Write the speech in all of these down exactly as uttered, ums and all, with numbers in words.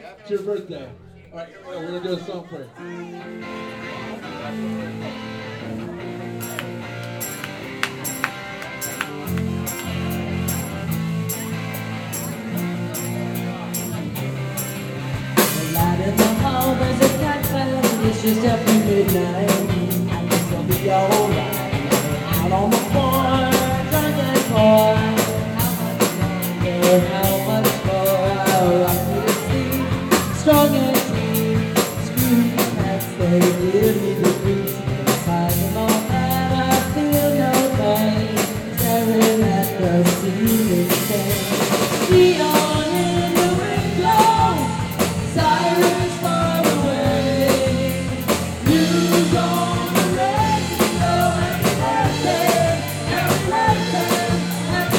It's your birthday. All right, here we go. We're going to do a song for you. In the home as a cafe, it's just after midnight, and it's gonna be alright. Out on the floor, drunk and poor. How much more? How much more? I'll rock you to sleep, strong and deep. Screw the cats, they give me the grease. Inside them all that I feel no pain, staring at the ceiling fan. Neon in the window, sirens far away, news on the radio. Happy birthday, happy birthday, happy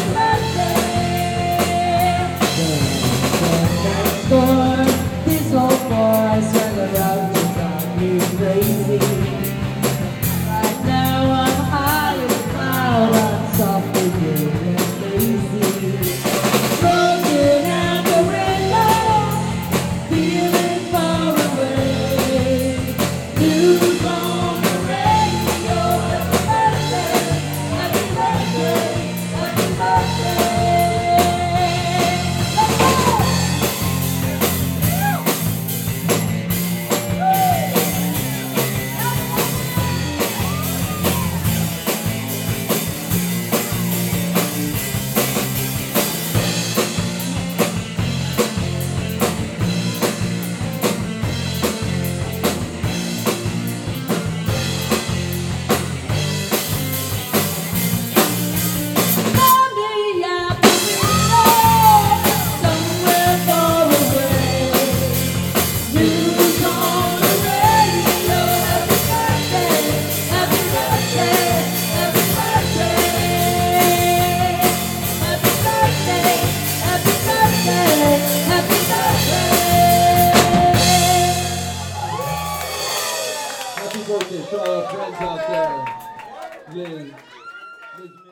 birthday. For this old boy, I swung around to drive me crazy. Right now I'm high as a cloud, I'm soft and good and lazy. Looking out the window, feeling far away. News on the radio. Happy birthday, happy birthday, happy birthday. Let's go! Monday afternoon, somewhere far away. News on the radio. Happy birthday, happy birthday, happy birthday. Happy birthday, happy birthday, happy birthday. Happy birthday to all our friends out there. Liz. Liz